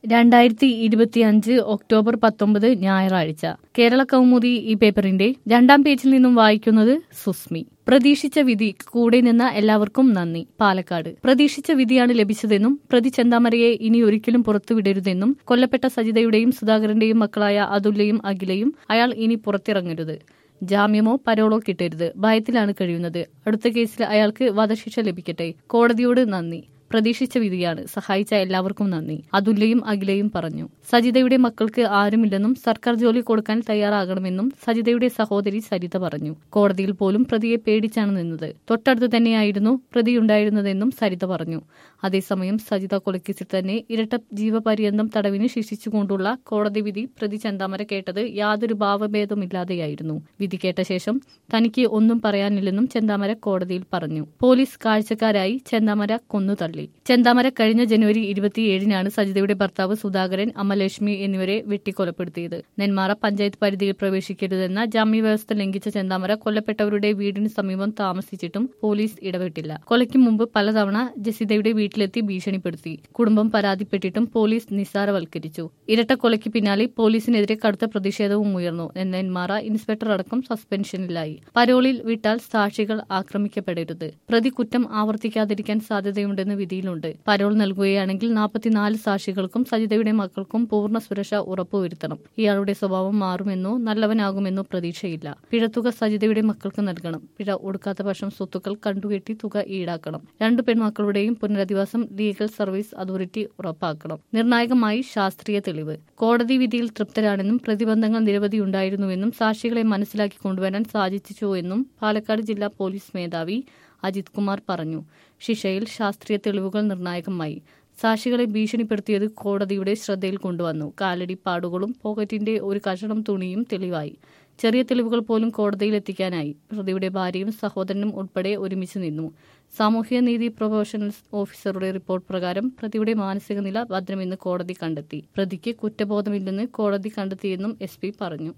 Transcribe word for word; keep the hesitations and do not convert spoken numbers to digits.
രണ്ടായിരത്തി ഇരുപത്തിയഞ്ച് ഒക്ടോബർ പത്തൊമ്പത് ഞായറാഴ്ച കേരള കൗമുദി ഈ പേപ്പറിന്റെ രണ്ടാം പേജിൽ നിന്നും വായിക്കുന്നത് സുസ്മി. പ്രതീക്ഷിച്ച വിധി, കൂടെ നിന്ന എല്ലാവർക്കും നന്ദി. പാലക്കാട് പ്രതീക്ഷിച്ച വിധിയാണ് ലഭിച്ചതെന്നും പ്രതി ചെന്താമരയെ ഇനി ഒരിക്കലും പുറത്തുവിടരുതെന്നും കൊല്ലപ്പെട്ട സജിതയുടെയും സുധാകരന്റെയും മക്കളായ അതുല്യയും അഖിലയും അയാൾ ഇനി പുറത്തിറങ്ങരുത്, ജാമ്യമോ പരോളോ കിട്ടരുത്, ഭയത്തിലാണ് കഴിയുന്നത്. അടുത്ത കേസിൽ അയാൾക്ക് വധശിക്ഷ ലഭിക്കട്ടെ. കോടതിയോട് നന്ദി. പ്രതീക്ഷിച്ച വിധിയാണ്. സഹായിച്ച എല്ലാവർക്കും നന്ദി, അതുല്യയും അഖിലയും പറഞ്ഞു. സജിതയുടെ മക്കൾക്ക് ആരുമില്ലെന്നും സർക്കാർ ജോലി കൊടുക്കാൻ തയ്യാറാകണമെന്നും സജിതയുടെ സഹോദരി സരിത പറഞ്ഞു. കോടതിയിൽ പോലും പ്രതിയെ പേടിച്ചാണ് നിന്നത്. തൊട്ടടുത്ത് തന്നെയായിരുന്നു പ്രതിയുണ്ടായിരുന്നതെന്നും സരിത പറഞ്ഞു. അതേസമയം സജിത കൊലക്കേസിൽ തന്നെ ഇരട്ട ജീവപര്യന്തം തടവിന് ശിക്ഷിച്ചുകൊണ്ടുള്ള കോടതി വിധി പ്രതി ചെന്താമര കേട്ടത് യാതൊരു ഭാവഭേദമില്ലാതെയായിരുന്നു. വിധി കേട്ട ശേഷം തനിക്ക് ഒന്നും പറയാനില്ലെന്നും ചെന്താമര കോടതിയിൽ പറഞ്ഞു. പോലീസ് കാഴ്ചക്കാരായി ചെന്താമര കൊന്നു തള്ളി. ചെന്താമര കഴിഞ്ഞ ജനുവരി ഇരുപത്തിയേഴിനാണ് സജിതയുടെ ഭർത്താവ് സുധാകരൻ, അമ്മലക്ഷ്മി എന്നിവരെ വെട്ടിക്കൊലപ്പെടുത്തിയത്. നെന്മാറ പഞ്ചായത്ത് പരിധിയിൽ പ്രവേശിക്കരുതെന്ന ജാമ്യവ്യവസ്ഥ ലംഘിച്ച ചെന്താമര കൊല്ലപ്പെട്ടവരുടെ വീടിന് സമീപം താമസിച്ചിട്ടും പോലീസ് ഇടപെട്ടില്ല. കൊലയ്ക്ക് മുമ്പ് പലതവണ ജസിതയുടെ വീട്ടിലെത്തി ഭീഷണിപ്പെടുത്തി. കുടുംബം പരാതിപ്പെട്ടിട്ടും പോലീസ് നിസ്സാരവൽക്കരിച്ചു. ഇരട്ട കൊലയ്ക്ക് പിന്നാലെ പോലീസിനെതിരെ കടുത്ത പ്രതിഷേധവും ഉയർന്നു. നെന്മാറ ഇൻസ്പെക്ടർ അടക്കം സസ്പെൻഷനിലായി. പരോളിൽ വിട്ടാൽ സാക്ഷികൾ ആക്രമിക്കപ്പെടരുത്. പ്രതി കുറ്റം ആവർത്തിക്കാതിരിക്കാൻ സാധ്യതയുണ്ടെന്ന് വിധിയിലുണ്ട്. പരോൾ നൽകുകയാണെങ്കിൽ നാൽപ്പത്തിനാല് സാക്ഷികൾക്കും സജിതയുടെ മക്കൾക്കും പൂർണ്ണ സുരക്ഷ ഉറപ്പുവരുത്തണം. ഇയാളുടെ സ്വഭാവം മാറുമെന്നോ നല്ലവനാകുമെന്നോ പ്രതീക്ഷയില്ല. പിഴത്തുക സജിതയുടെ മക്കൾക്ക് നൽകണം. പിഴ ഒടുക്കാത്ത പക്ഷം സ്വത്തുക്കൾ കണ്ടുകെട്ടി തുക ഈടാക്കണം. രണ്ടു പെൺമക്കളുടെയും പുനരധിവാസം ലീഗൽ സർവീസ് അതോറിറ്റി ഉറപ്പാക്കണം. നിർണായകമായി ശാസ്ത്രീയ തെളിവ്. കോടതി വിധിയിൽ തൃപ്തരാണെന്നും പ്രതിബന്ധങ്ങൾ നിരവധിയുണ്ടായിരുന്നുവെന്നും സാക്ഷികളെ മനസ്സിലാക്കി കൊണ്ടുവരാൻ സാധിച്ചുവെന്നും പാലക്കാട് ജില്ലാ പോലീസ് മേധാവി അജിത് കുമാർ പറഞ്ഞു. ശിക്ഷയിൽ ശാസ്ത്രീയ തെളിവുകൾ നിർണായകമായി. സാക്ഷികളെ ഭീഷണിപ്പെടുത്തിയത് കോടതിയുടെ ശ്രദ്ധയിൽ കൊണ്ടുവന്നു. കാലടി പാടുകളും പോക്കറ്റിന്റെ ഒരു കഷണം തുണിയും തെളിവായി. ചെറിയ തെളിവുകൾ പോലും കോടതിയിൽ എത്തിക്കാനായി. പ്രതിയുടെ ഭാര്യയും സഹോദരനും ഉൾപ്പെടെ ഒരുമിച്ച് നിന്നു. സാമൂഹ്യനീതി പ്രൊഫഷണൽ ഓഫീസറുടെ റിപ്പോർട്ട് പ്രകാരം പ്രതിയുടെ മാനസിക നില ഭദ്രമെന്ന് കോടതി കണ്ടെത്തി. പ്രതിക്ക് കുറ്റബോധമില്ലെന്ന് കോടതി കണ്ടെത്തിയെന്നും എസ് പി പറഞ്ഞു.